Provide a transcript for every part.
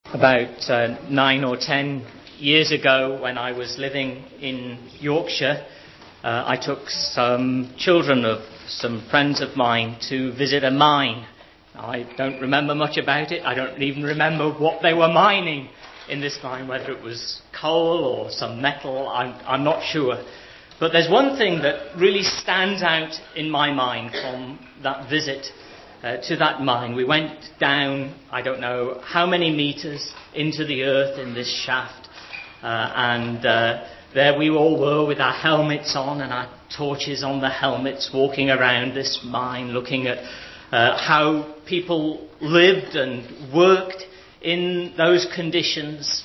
About 9 or 10 years ago, when I was living in Yorkshire, I took some children of some friends of mine to visit a mine. I don't remember much about it. I don't even remember what they were mining in this mine, whether it was coal or some metal. I'm not sure. But there's one thing that really stands out in my mind from that visit to that mine. We went down, I don't know how many meters into the earth in this shaft, and there we all were with our helmets on and our torches on the helmets, walking around this mine, looking at how people lived and worked in those conditions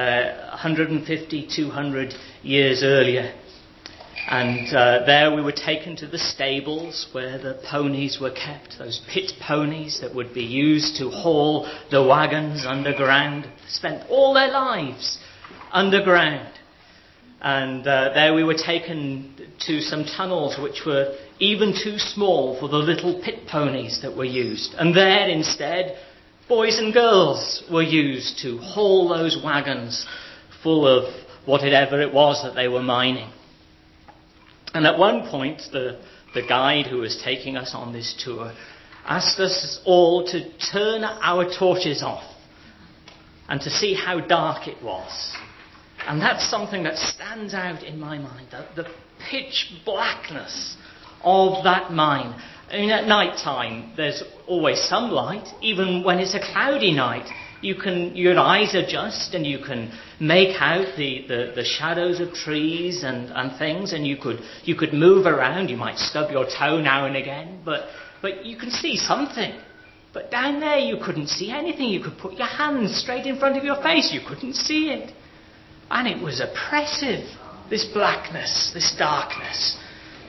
150, 200 years earlier. And there we were taken to the stables where the ponies were kept, those pit ponies that would be used to haul the wagons underground, spent all their lives underground. And there we were taken to some tunnels which were even too small for the little pit ponies that were used. And there instead, boys and girls were used to haul those wagons full of whatever it was that they were mining. And at one point, the guide who was taking us on this tour asked us all to turn our torches off and to see how dark it was. And that's something that stands out in my mind, the pitch blackness of that mine. I mean, at night time, there's always some light. Even when it's a cloudy night, your eyes adjust and you can make out the shadows of trees and things, and you could move around. You might stub your toe now and again, but you can see something. But down there you couldn't see anything. You could put your hands straight in front of your face. You couldn't see it. And it was oppressive, this blackness, this darkness.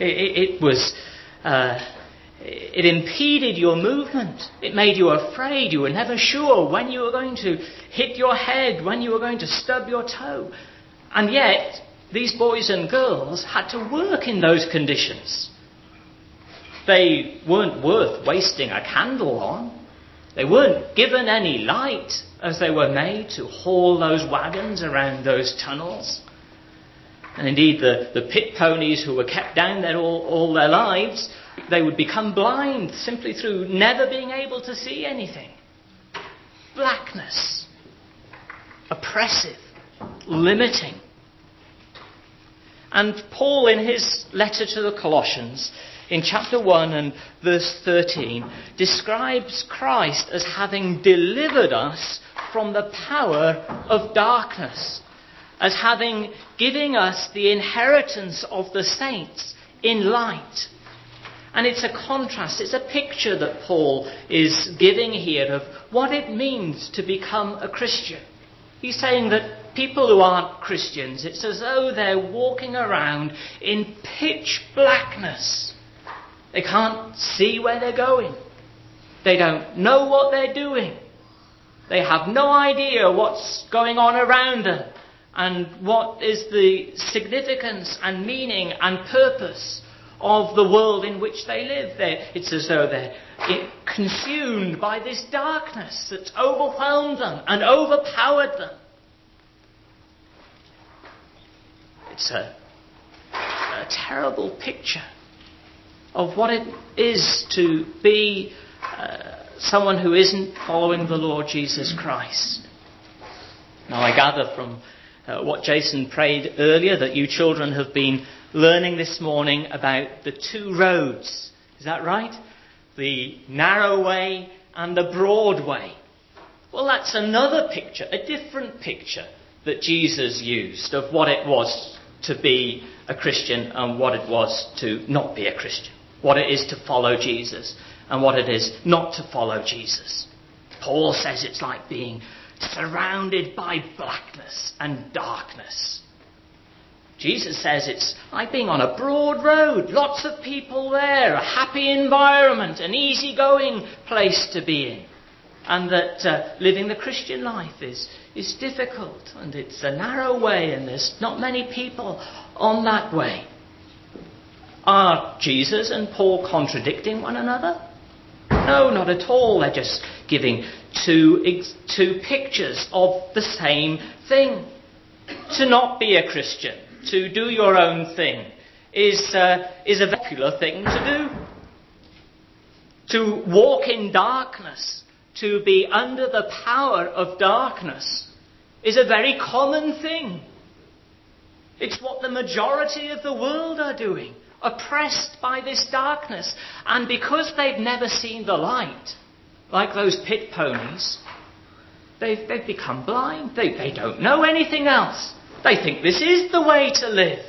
It impeded your movement. It made you afraid. You were never sure when you were going to hit your head, when you were going to stub your toe. And yet, these boys and girls had to work in those conditions. They weren't worth wasting a candle on. They weren't given any light as they were made to haul those wagons around those tunnels. And indeed, the pit ponies who were kept down there all their lives, they would become blind simply through never being able to see anything. Blackness. Oppressive. Limiting. And Paul, in his letter to the Colossians, in chapter 1 and verse 13, describes Christ as having delivered us from the power of darkness, as having given us the inheritance of the saints in light. And it's a contrast, it's a picture that Paul is giving here of what it means to become a Christian. He's saying that people who aren't Christians, it's as though they're walking around in pitch blackness. They can't see where they're going. They don't know what they're doing. They have no idea what's going on around them and what is the significance and meaning and purpose of the world in which they live. It's as though they're consumed by this darkness that's overwhelmed them and overpowered them. It's a terrible picture of what it is to be someone who isn't following the Lord Jesus Christ. Now, I gather from what Jason prayed earlier that you children have been learning this morning about the two roads. Is that right? The narrow way and the broad way. Well, that's another picture, a different picture that Jesus used of what it was to be a Christian and what it was to not be a Christian. What it is to follow Jesus and what it is not to follow Jesus. Paul says it's like being surrounded by blackness and darkness. Jesus says it's like being on a broad road, lots of people there, a happy environment, an easygoing place to be in. And that living the Christian life is difficult, and it's a narrow way, and there's not many people on that way. Are Jesus and Paul contradicting one another? No, not at all. They're just giving two pictures of the same thing. To not be a Christian, to do your own thing, is a popular thing to do. To walk in darkness, to be under the power of darkness, is a very common thing. It's what the majority of the world are doing, oppressed by this darkness. And because they've never seen the light, like those pit ponies, they've become blind. They don't know anything else. They think this is the way to live.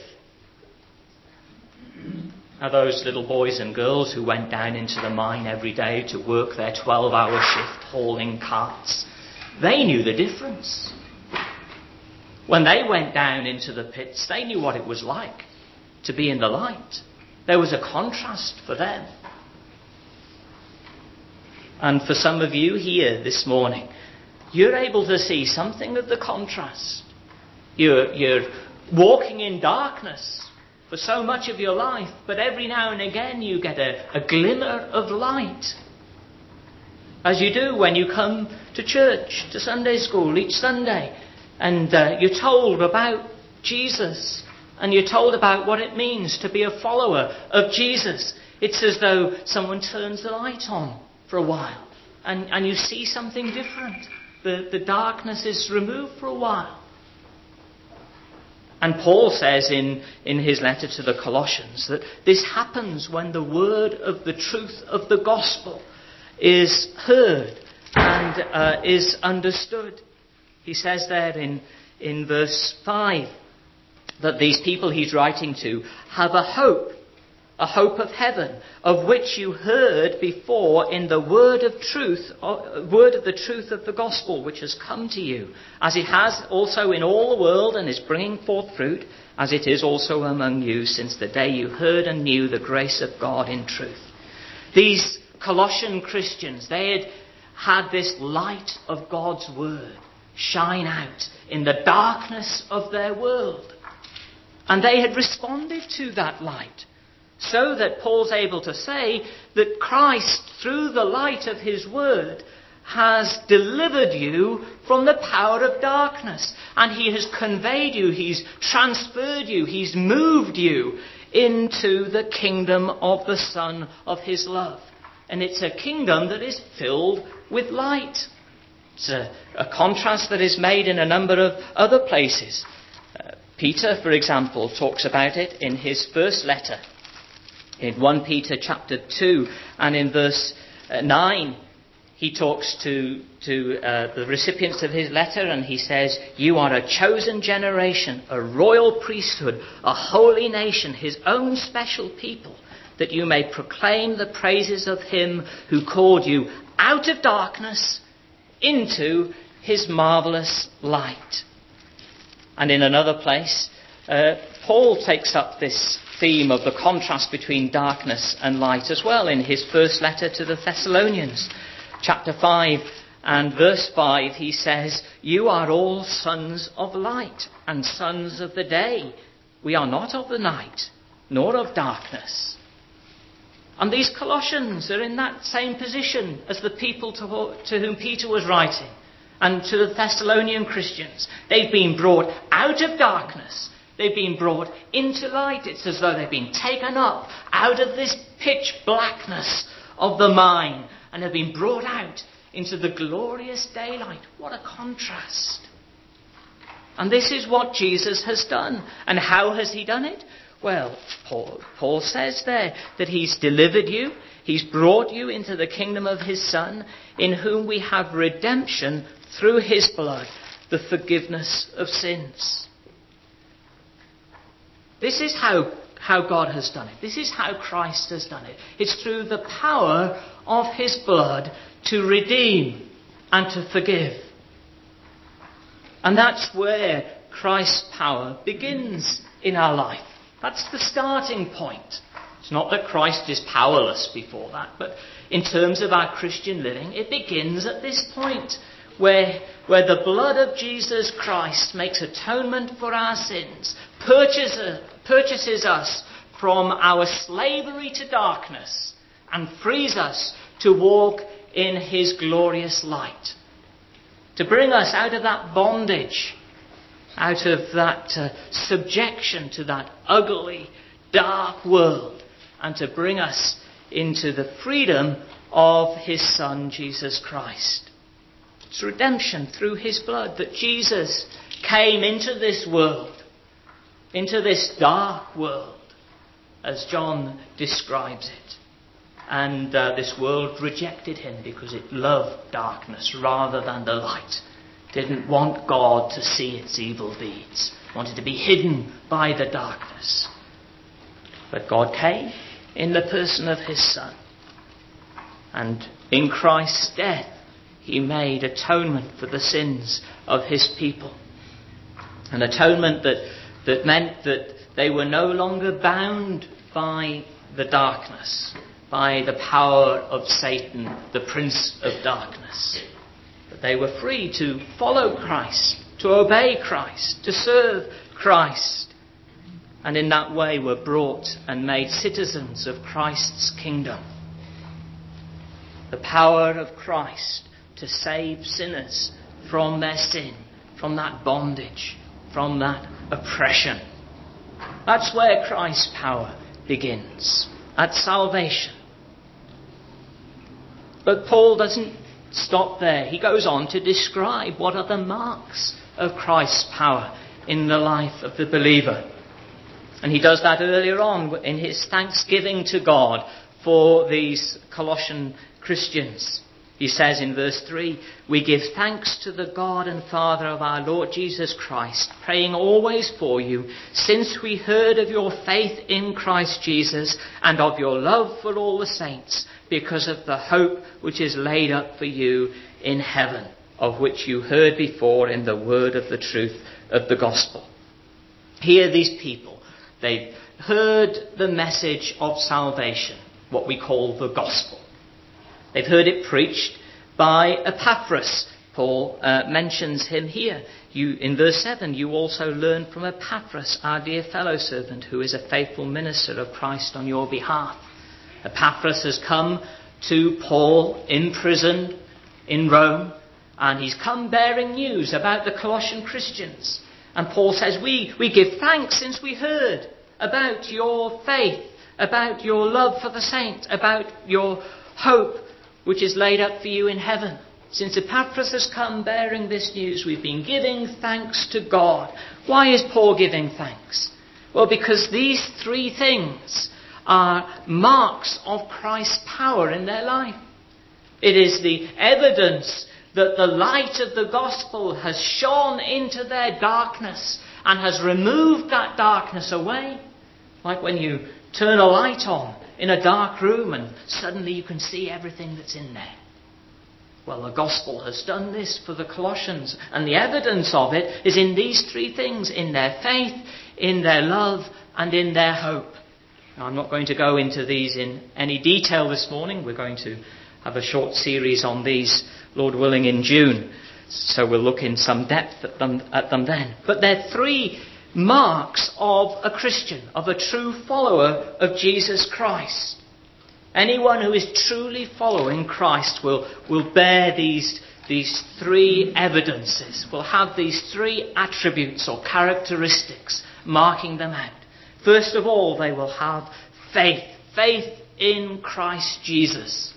Now those little boys and girls who went down into the mine every day to work their 12-hour shift hauling carts, they knew the difference. When they went down into the pits, they knew what it was like to be in the light. There was a contrast for them. And for some of you here this morning, you're able to see something of the contrast. You're walking in darkness for so much of your life, but every now and again you get a glimmer of light. As you do when you come to church, to Sunday school each Sunday, and you're told about Jesus, and you're told about what it means to be a follower of Jesus. It's as though someone turns the light on for a while, and you see something different. The darkness is removed for a while. And Paul says in his letter to the Colossians that this happens when the word of the truth of the gospel is heard and is understood. He says there in verse 5 that these people he's writing to have a hope of heaven, of which you heard before in the word of the truth of the gospel, which has come to you, as it has also in all the world and is bringing forth fruit, as it is also among you since the day you heard and knew the grace of God in truth. These Colossian Christians, they had this light of God's word shine out in the darkness of their world. And they had responded to that light. So that Paul's able to say that Christ, through the light of his word, has delivered you from the power of darkness. And he has conveyed you, he's transferred you, he's moved you into the kingdom of the Son of his love. And it's a kingdom that is filled with light. It's a contrast that is made in a number of other places. Peter, for example, talks about it in his first letter. In 1 Peter chapter 2 and in verse 9, he talks to the recipients of his letter and he says, you are a chosen generation, a royal priesthood, a holy nation, his own special people, that you may proclaim the praises of him who called you out of darkness into his marvellous light. And in another place, Paul takes up this theme of the contrast between darkness and light as well in his first letter to the Thessalonians. Chapter 5 and verse 5, he says, you are all sons of light and sons of the day. We are not of the night, nor of darkness. And these Colossians are in that same position as the people to whom Peter was writing, and to the Thessalonian Christians. They've been brought out of darkness. They've been brought into light. It's as though they've been taken up out of this pitch blackness of the mine and have been brought out into the glorious daylight. What a contrast. And this is what Jesus has done. And how has he done it? Well, Paul says there that he's delivered you. He's brought you into the kingdom of his Son, in whom we have redemption through his blood, the forgiveness of sins. This is how God has done it. This is how Christ has done it. It's through the power of his blood to redeem and to forgive. And that's where Christ's power begins in our life. That's the starting point. It's not that Christ is powerless before that, but in terms of our Christian living, it begins at this point where the blood of Jesus Christ makes atonement for our sins, purchases us from our slavery to darkness, and frees us to walk in his glorious light. To bring us out of that bondage, out of that subjection to that ugly, dark world, and to bring us into the freedom of his Son, Jesus Christ. It's redemption through his blood that Jesus came into this world, into this dark world, as John describes it. And this world rejected him because it loved darkness rather than the light. Didn't want God to see its evil deeds. Wanted to be hidden by the darkness. But God came in the person of his Son. And in Christ's death, he made atonement for the sins of his people. An atonement that meant that they were no longer bound by the darkness, by the power of Satan, the prince of darkness. But they were free to follow Christ, to obey Christ, to serve Christ. And in that way were brought and made citizens of Christ's kingdom. The power of Christ to save sinners from their sin, from that bondage, from that oppression. That's where Christ's power begins, at salvation. But Paul doesn't stop there. He goes on to describe what are the marks of Christ's power in the life of the believer. And he does that earlier on in his thanksgiving to God for these Colossian Christians. He says in verse 3, "We give thanks to the God and Father of our Lord Jesus Christ, praying always for you, since we heard of your faith in Christ Jesus and of your love for all the saints, because of the hope which is laid up for you in heaven, of which you heard before in the word of the truth of the gospel." Here these people, they've heard the message of salvation, what we call the gospel. They've heard it preached by Epaphras. Paul mentions him here. In verse 7, you also learned from Epaphras, our dear fellow servant, who is a faithful minister of Christ on your behalf. Epaphras has come to Paul in prison in Rome, and he's come bearing news about the Colossian Christians. And Paul says, we give thanks since we heard about your faith, about your love for the saints, about your hope which is laid up for you in heaven. Since Epaphras has come bearing this news, we've been giving thanks to God. Why is Paul giving thanks? Well, because these three things are marks of Christ's power in their life. It is the evidence that the light of the gospel has shone into their darkness and has removed that darkness away. Like when you turn a light on in a dark room and suddenly you can see everything that's in there. Well, the gospel has done this for the Colossians, and the evidence of it is in these three things: in their faith, in their love, and in their hope. Now, I'm not going to go into these in any detail this morning. We're going to have a short series on these, Lord willing, in June. So we'll look in some depth at them then. But they're three marks of a Christian, of a true follower of Jesus Christ. Anyone who is truly following Christ will bear these three evidences, will have these three attributes or characteristics marking them out. First of all, they will have faith in Christ Jesus.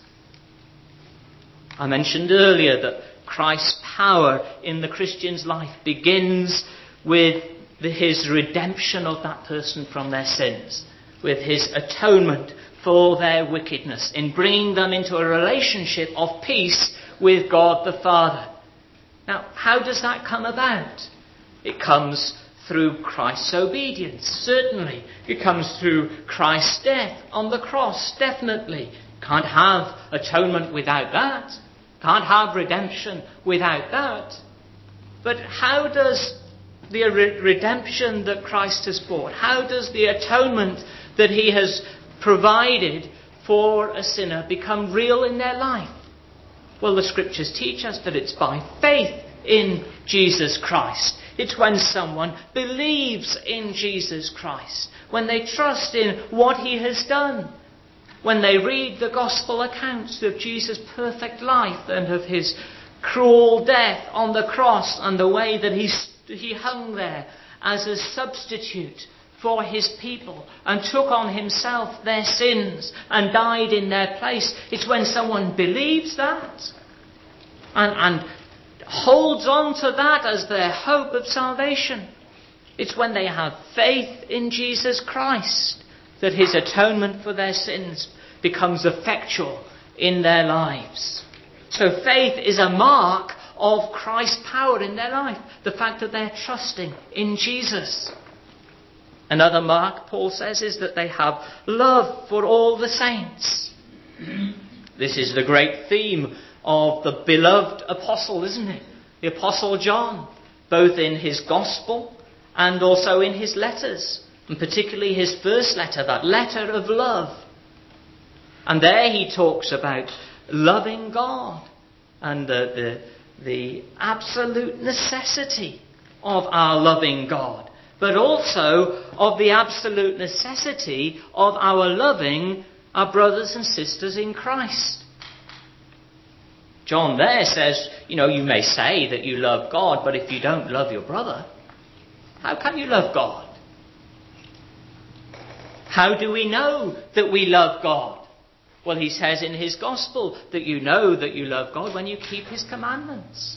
I mentioned earlier that Christ's power in the Christian's life begins with his redemption of that person from their sins, with his atonement for their wickedness, in bringing them into a relationship of peace with God the Father. Now, how does that come about? It comes through Christ's obedience, certainly. It comes through Christ's death on the cross, definitely. Can't have atonement without that. Can't have redemption without that. But how does the redemption that Christ has brought, how does the atonement that he has provided for a sinner become real in their life? Well, the scriptures teach us that it's by faith in Jesus Christ. It's when someone believes in Jesus Christ, when they trust in what he has done. when they read the gospel accounts of Jesus' perfect life and of his cruel death on the cross and the way that he hung there as a substitute for his people and took on himself their sins and died in their place. It's when someone believes that and holds on to that as their hope of salvation. It's when they have faith in Jesus Christ that his atonement for their sins becomes effectual in their lives. So faith is a mark of Christ's power in their life. The fact that they're trusting in Jesus. Another mark, Paul says, is that they have love for all the saints. This is the great theme of the beloved apostle, isn't it? The Apostle John, both in his gospel and also in his letters, and particularly his first letter, that letter of love. And there he talks about loving God and the absolute necessity of our loving God, but also of the absolute necessity of our loving our brothers and sisters in Christ. John there says, you may say that you love God, but if you don't love your brother, how can you love God? How do we know that we love God? Well, he says in his gospel that you know that you love God when you keep his commandments.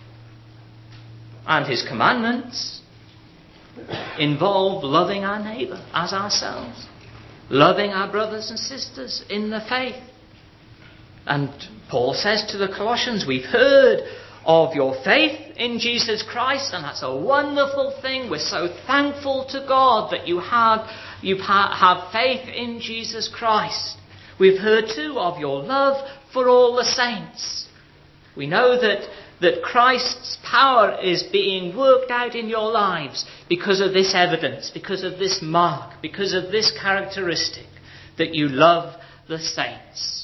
And his commandments involve loving our neighbour as ourselves, loving our brothers and sisters in the faith. And Paul says to the Colossians, we've heard of your faith in Jesus Christ, and that's a wonderful thing. We're so thankful to God that you have faith in Jesus Christ. We've heard too of your love for all the saints. We know that Christ's power is being worked out in your lives because of this evidence, because of this mark, because of this characteristic, that you love the saints.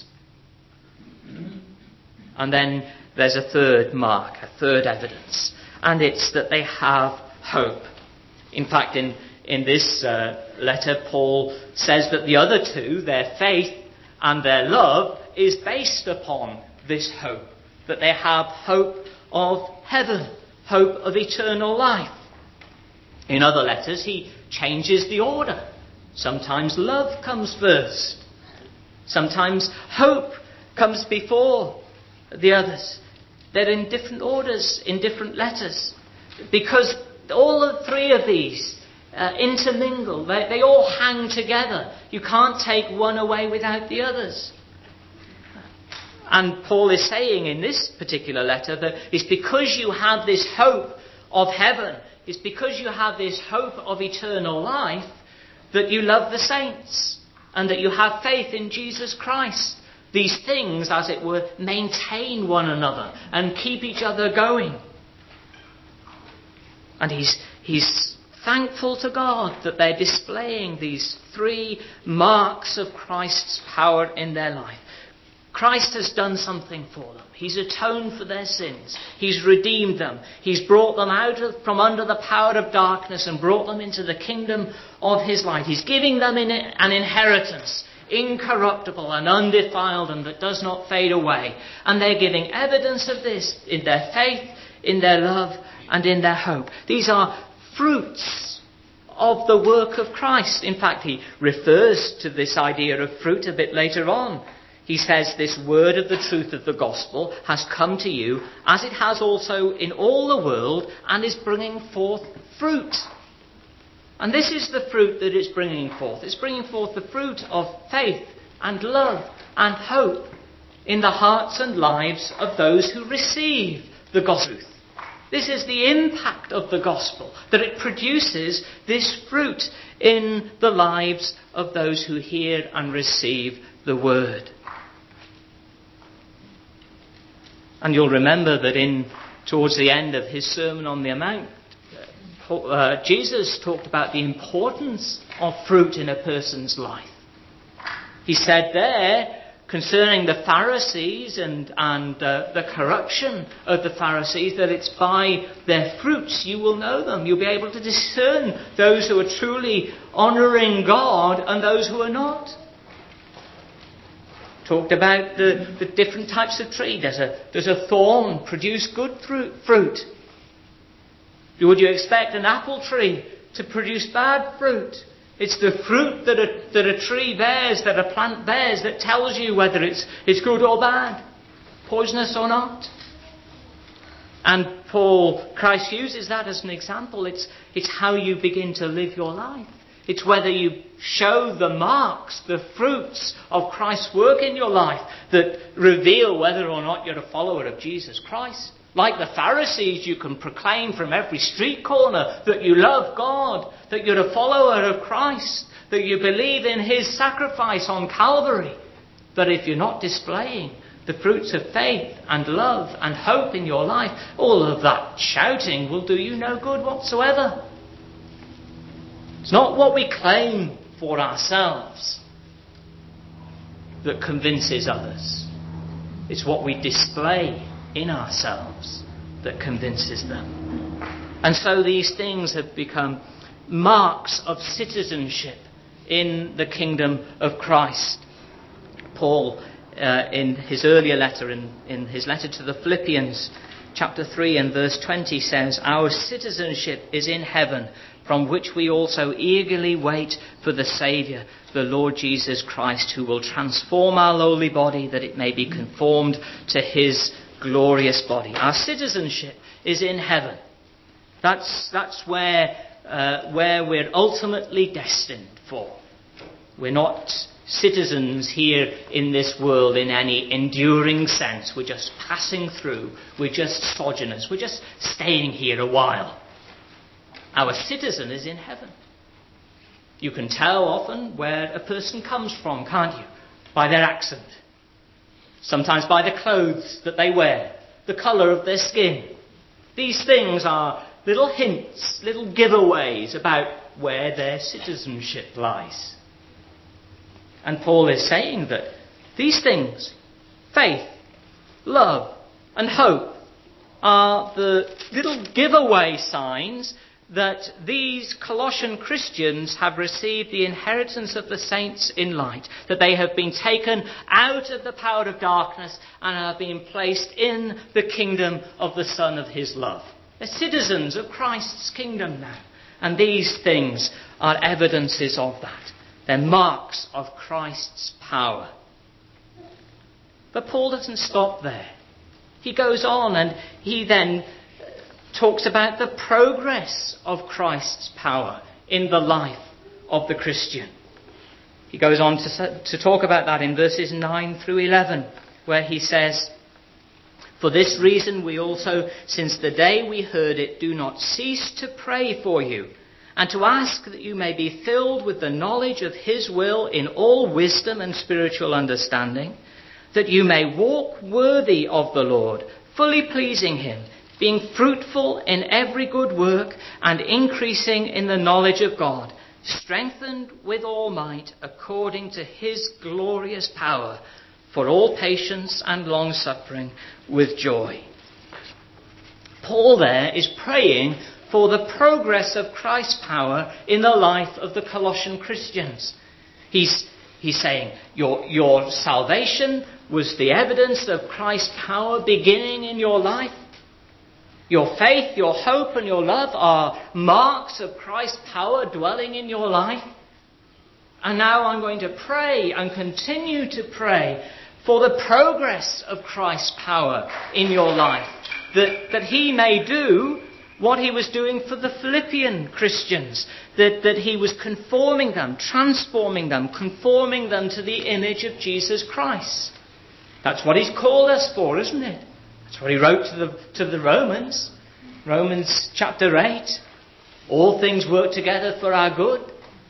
And then there's a third mark, a third evidence, and it's that they have hope. In fact, in this letter, Paul says that the other two, their faith and their love, is based upon this hope, that they have hope of heaven, hope of eternal life. In other letters, he changes the order. Sometimes love comes first. Sometimes hope comes before the others. They're in different orders, in different letters, because all the three of these intermingle. They all hang together. You can't take one away without the others. And Paul is saying in this particular letter that it's because you have this hope of heaven, it's because you have this hope of eternal life, that you love the saints and that you have faith in Jesus Christ. These things, as it were, maintain one another and keep each other going. And he's thankful to God that they're displaying these three marks of Christ's power in their life. Christ has done something for them. He's atoned for their sins. He's redeemed them. He's brought them out from under the power of darkness and brought them into the kingdom of his light. He's giving them an inheritance, incorruptible and undefiled, and that does not fade away. And they're giving evidence of this in their faith, in their love, and in their hope. These are fruits of the work of Christ. In fact, he refers to this idea of fruit a bit later on. He says this word of the truth of the gospel has come to you, as it has also in all the world, and is bringing forth fruit. And this is the fruit that it's bringing forth. It's bringing forth the fruit of faith and love and hope in the hearts and lives of those who receive the gospel. This is the impact of the gospel, that it produces this fruit in the lives of those who hear and receive the word. And you'll remember that towards the end of his Sermon on the Mount, Jesus talked about the importance of fruit in a person's life. He said there, concerning the Pharisees and the corruption of the Pharisees, that it's by their fruits you will know them. You'll be able to discern those who are truly honouring God and those who are not. Talked about the different types of tree. Does a thorn produce good fruit? Would you expect an apple tree to produce bad fruit? It's the fruit that a tree bears, that a plant bears, that tells you whether it's good or bad, poisonous or not. And Christ uses that as an example. It's how you begin to live your life. It's whether you show the marks, the fruits of Christ's work in your life that reveal whether or not you're a follower of Jesus Christ. Like the Pharisees, you can proclaim from every street corner that you love God, that you're a follower of Christ, that you believe in his sacrifice on Calvary. But if you're not displaying the fruits of faith and love and hope in your life, all of that shouting will do you no good whatsoever. It's not what we claim for ourselves that convinces others. It's what we display in ourselves that convinces them. And so these things have become marks of citizenship in the kingdom of Christ. Paul, in his earlier letter, in his letter to the Philippians, chapter 3 and verse 20 says, "Our citizenship is in heaven, from which we also eagerly wait for the Saviour, the Lord Jesus Christ, who will transform our lowly body that it may be conformed to his glorious body." Our citizenship is in heaven. That's where we're ultimately destined for. We're not citizens here in this world in any enduring sense. We're just passing through. We're just sojourners. We're just staying here a while. Our citizen is in heaven. You can tell often where a person comes from, can't you? By their accent. Sometimes by the clothes that they wear, the colour of their skin. These things are little hints, little giveaways about where their citizenship lies. And Paul is saying that these things, faith, love and hope, are the little giveaway signs that these Colossian Christians have received the inheritance of the saints in light, that they have been taken out of the power of darkness and have been placed in the kingdom of the Son of his love. They're citizens of Christ's kingdom now. And these things are evidences of that. They're marks of Christ's power. But Paul doesn't stop there. He goes on and he then talks about the progress of Christ's power in the life of the Christian. He goes on to talk about that in verses 9 through 11, where he says, "For this reason we also, since the day we heard it, do not cease to pray for you, and to ask that you may be filled with the knowledge of his will in all wisdom and spiritual understanding, that you may walk worthy of the Lord, fully pleasing him, being fruitful in every good work and increasing in the knowledge of God, strengthened with all might according to his glorious power, for all patience and long-suffering with joy." Paul there is praying for the progress of Christ's power in the life of the Colossian Christians. He's saying, your salvation was the evidence of Christ's power beginning in your life. Your faith, your hope and your love are marks of Christ's power dwelling in your life. And now I'm going to pray and continue to pray for the progress of Christ's power in your life. That he may do what he was doing for the Philippian Christians. That he was conforming them, transforming them, conforming them to the image of Jesus Christ. That's what he's called us for, isn't it? That's what he wrote to the Romans. Romans chapter 8. All things work together for our good.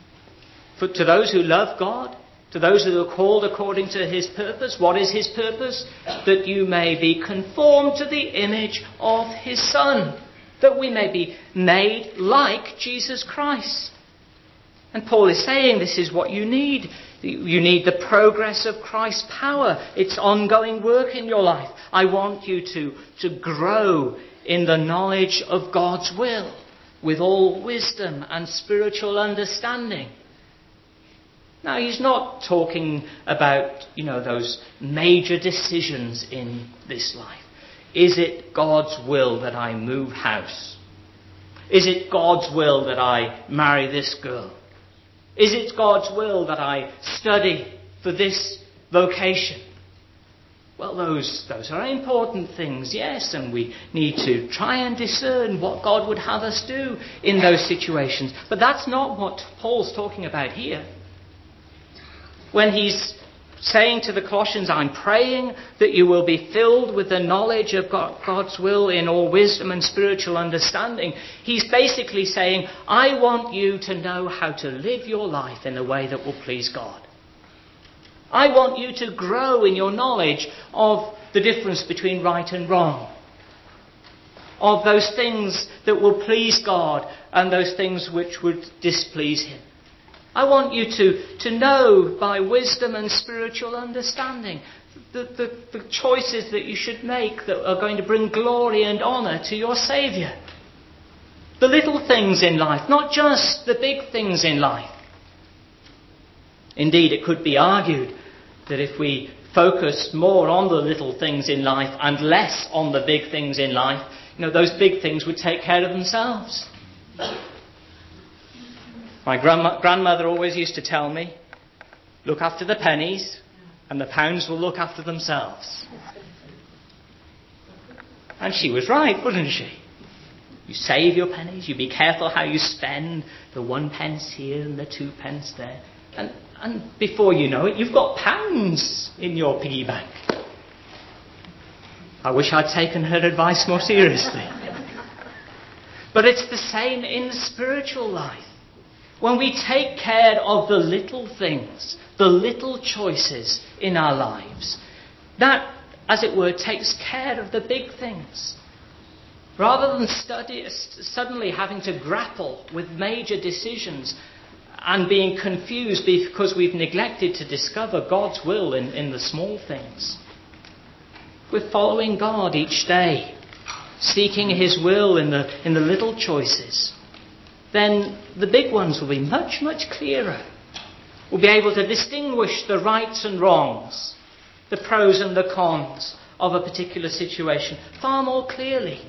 To those who love God. To those who are called according to his purpose. What is his purpose? That you may be conformed to the image of his Son. That we may be made like Jesus Christ. And Paul is saying this is what you need. You need the progress of Christ's power. It's ongoing work in your life. I want you to grow in the knowledge of God's will with all wisdom and spiritual understanding. Now, he's not talking about, those major decisions in this life. Is it God's will that I move house? Is it God's will that I marry this girl? Is it God's will that I study for this vocation? Well, those are important things, yes, and we need to try and discern what God would have us do in those situations. But that's not what Paul's talking about here. When he's saying to the Colossians, I'm praying that you will be filled with the knowledge of God's will in all wisdom and spiritual understanding, he's basically saying, I want you to know how to live your life in a way that will please God. I want you to grow in your knowledge of the difference between right and wrong, of those things that will please God and those things which would displease him. I want you to know by wisdom and spiritual understanding the choices that you should make that are going to bring glory and honour to your Saviour. The little things in life, not just the big things in life. Indeed, it could be argued that if we focused more on the little things in life and less on the big things in life, those big things would take care of themselves. My grandmother always used to tell me, look after the pennies and the pounds will look after themselves. And she was right, wasn't she? You save your pennies, you be careful how you spend the 1 pence here and the 2 pence there. And before you know it, you've got pounds in your piggy bank. I wish I'd taken her advice more seriously. But it's the same in spiritual life. When we take care of the little things, the little choices in our lives, that, as it were, takes care of the big things. Rather than suddenly having to grapple with major decisions and being confused because we've neglected to discover God's will in the small things. We're following God each day, seeking his will in the little choices. Then the big ones will be much, much clearer. We'll be able to distinguish the rights and wrongs, the pros and the cons of a particular situation far more clearly.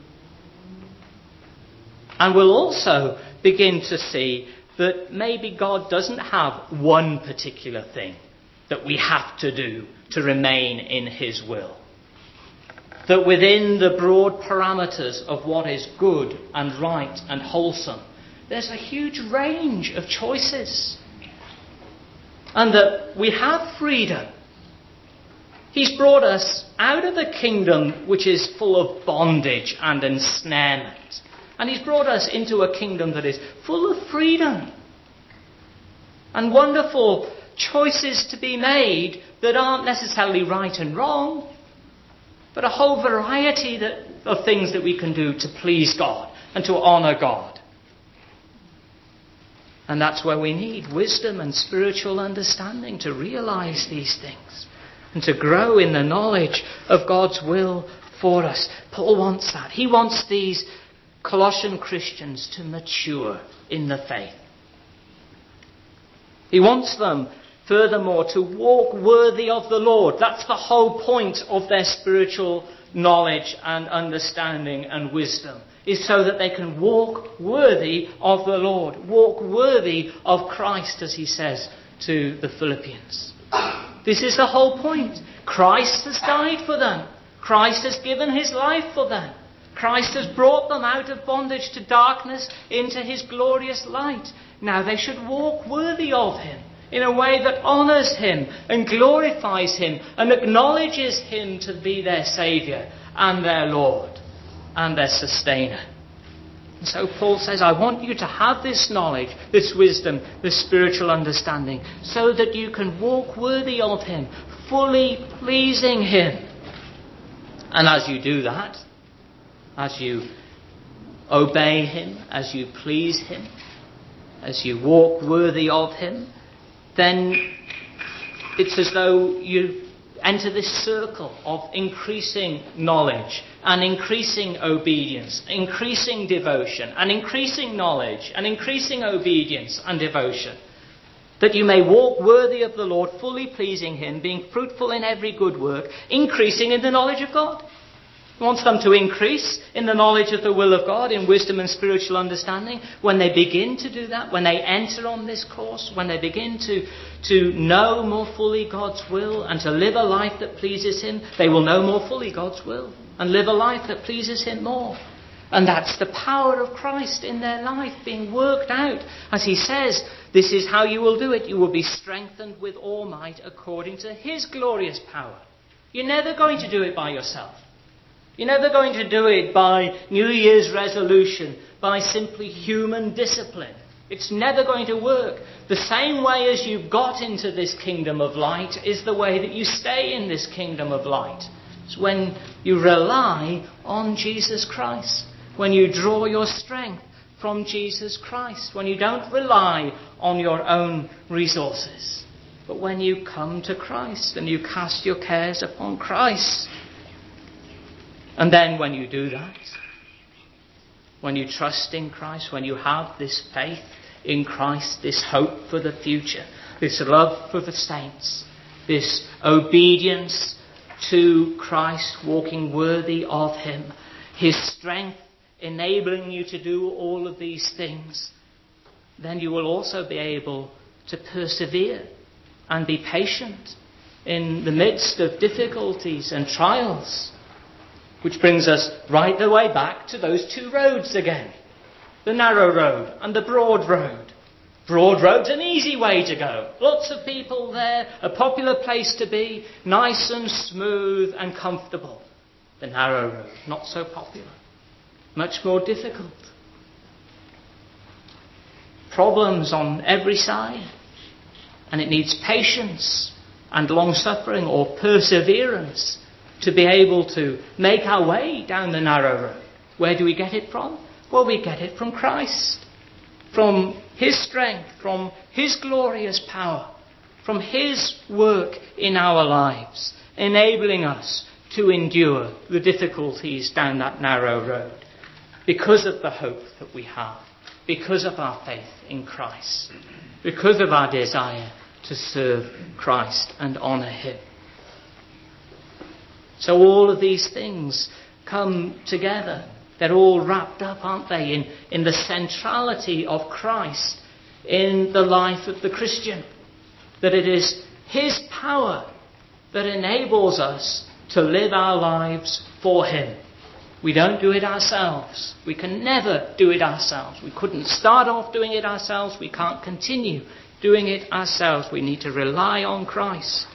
And we'll also begin to see that maybe God doesn't have one particular thing that we have to do to remain in his will. That within the broad parameters of what is good and right and wholesome, there's a huge range of choices. And that we have freedom. He's brought us out of a kingdom which is full of bondage and ensnarement. And he's brought us into a kingdom that is full of freedom and wonderful choices to be made that aren't necessarily right and wrong, but a whole variety of things that we can do to please God and to honour God. And that's where we need wisdom and spiritual understanding to realise these things and to grow in the knowledge of God's will for us. Paul wants that. He wants these Colossian Christians to mature in the faith. He wants them, furthermore, to walk worthy of the Lord. That's the whole point of their spiritual knowledge and understanding and wisdom, is so that they can walk worthy of the Lord, walk worthy of Christ, as he says to the Philippians. This is the whole point. Christ has died for them. Christ has given his life for them. Christ has brought them out of bondage to darkness into his glorious light. Now they should walk worthy of him in a way that honours him and glorifies him and acknowledges him to be their Saviour and their Lord and their Sustainer. And so Paul says, I want you to have this knowledge, this wisdom, this spiritual understanding, so that you can walk worthy of him, fully pleasing him. And as you do that, as you obey him, as you please him, as you walk worthy of him, then it's as though you enter this circle of increasing knowledge and increasing obedience, increasing devotion and increasing knowledge and increasing obedience and devotion. that you may walk worthy of the Lord, fully pleasing him, being fruitful in every good work, increasing in the knowledge of God. He wants them to increase in the knowledge of the will of God, in wisdom and spiritual understanding. When they begin to do that, when they enter on this course, when they begin to know more fully God's will and to live a life that pleases him, they will know more fully God's will and live a life that pleases him more. And that's the power of Christ in their life being worked out. As he says, this is how you will do it. You will be strengthened with all might according to his glorious power. You're never going to do it by yourself. You're never going to do it by New Year's resolution, by simply human discipline. It's never going to work. The same way as you got into this kingdom of light is the way that you stay in this kingdom of light. It's when you rely on Jesus Christ, when you draw your strength from Jesus Christ, when you don't rely on your own resources, but when you come to Christ and you cast your cares upon Christ. And then when you do that, when you trust in Christ, when you have this faith in Christ, this hope for the future, this love for the saints, this obedience to Christ, walking worthy of him, his strength enabling you to do all of these things, then you will also be able to persevere and be patient in the midst of difficulties and trials. Which brings us right the way back to those two roads again. The narrow road and the broad road. Broad road's an easy way to go. Lots of people there, a popular place to be, nice and smooth and comfortable. The narrow road, not so popular. Much more difficult. Problems on every side. And it needs patience and long-suffering or perseverance to be able to make our way down the narrow road. Where do we get it from? Well, we get it from Christ. From his strength, from his glorious power, from his work in our lives, enabling us to endure the difficulties down that narrow road. Because of the hope that we have, because of our faith in Christ, because of our desire to serve Christ and honour him. So all of these things come together. They're all wrapped up, aren't they, in the centrality of Christ in the life of the Christian. That it is his power that enables us to live our lives for him. We don't do it ourselves. We can never do it ourselves. We couldn't start off doing it ourselves. We can't continue doing it ourselves. We need to rely on Christ.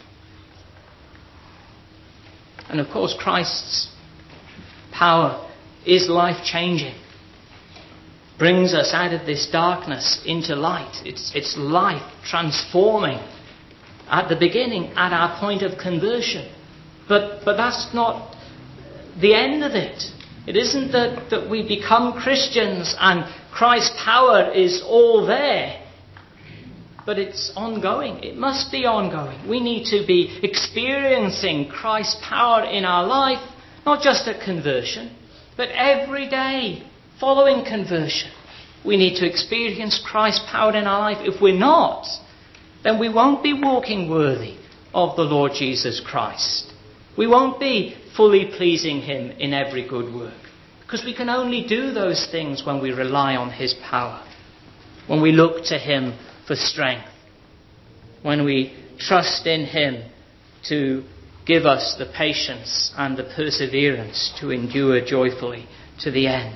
And of course, Christ's power is life-changing. Brings us out of this darkness into light. It's life-transforming. At the beginning, at our point of conversion. But that's not the end of it. It isn't that we become Christians and Christ's power is all there. But it's ongoing. It must be ongoing. We need to be experiencing Christ's power in our life, not just at conversion, but every day following conversion. We need to experience Christ's power in our life. If we're not, then we won't be walking worthy of the Lord Jesus Christ. We won't be fully pleasing him in every good work. Because we can only do those things when we rely on his power. When we look to him for strength, when we trust in him to give us the patience and the perseverance to endure joyfully to the end.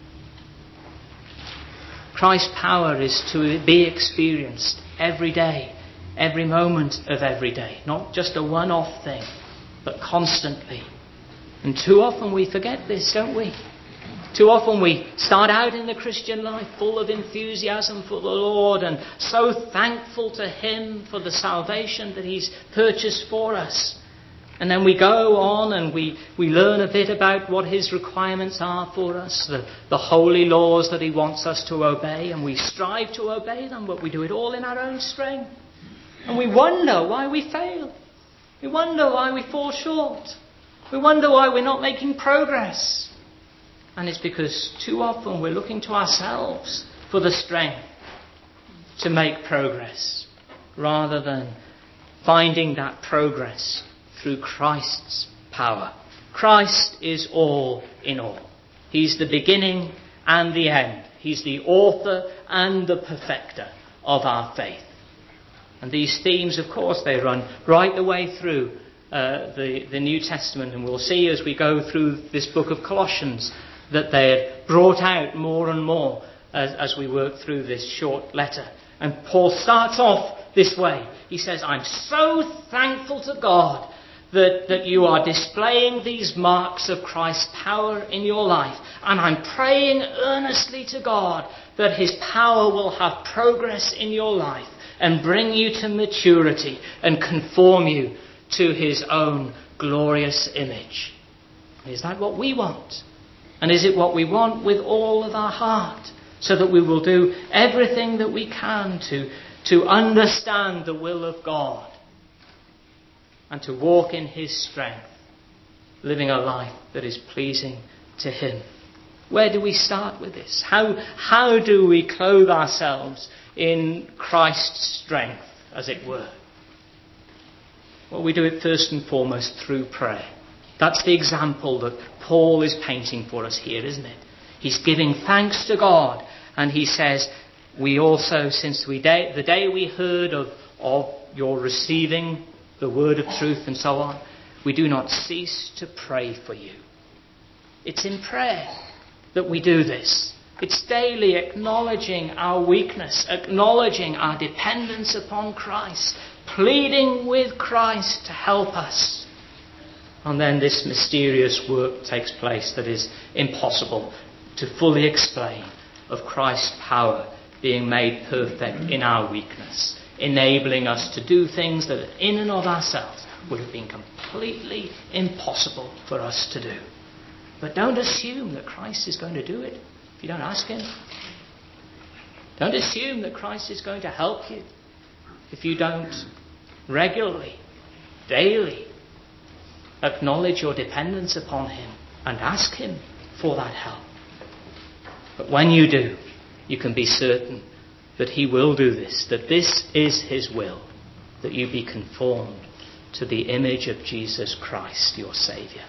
Christ's power is to be experienced every day, every moment of every day, not just a one-off thing, but constantly. And too often we forget this, don't we? Too often we start out in the Christian life full of enthusiasm for the Lord and so thankful to him for the salvation that he's purchased for us. And then we go on and we learn a bit about what his requirements are for us, the holy laws that he wants us to obey, and we strive to obey them, but we do it all in our own strength. And we wonder why we fail. We wonder why we fall short. We wonder why we're not making progress. And it's because too often we're looking to ourselves for the strength to make progress. rather than finding that progress through Christ's power. Christ is all in all. He's the beginning and the end. He's the author and the perfecter of our faith. And these themes, of course, they run right the way through the New Testament. And we'll see as we go through this book of Colossians that they're brought out more and more as we work through this short letter. And Paul starts off this way. He says, I'm so thankful to God that you are displaying these marks of Christ's power in your life. And I'm praying earnestly to God that his power will have progress in your life and bring you to maturity and conform you to his own glorious image. Is that what we want? And is it what we want with all of our heart? So that we will do everything that we can to understand the will of God and to walk in his strength, living a life that is pleasing to him. Where do we start with this? How do we clothe ourselves in Christ's strength, as it were? Well, we do it first and foremost through prayer. That's the example that Paul is painting for us here, isn't it? He's giving thanks to God, and he says, we also, since the day we heard of your receiving the word of truth and so on, we do not cease to pray for you. It's in prayer that we do this. It's daily acknowledging our weakness, acknowledging our dependence upon Christ, pleading with Christ to help us. And then this mysterious work takes place that is impossible to fully explain, of Christ's power being made perfect in our weakness, enabling us to do things that in and of ourselves would have been completely impossible for us to do. But don't assume that Christ is going to do it if you don't ask him. Don't assume that Christ is going to help you if you don't regularly, daily acknowledge your dependence upon him and ask him for that help. But when you do, you can be certain that he will do this, that this is his will, that you be conformed to the image of Jesus Christ, your Saviour.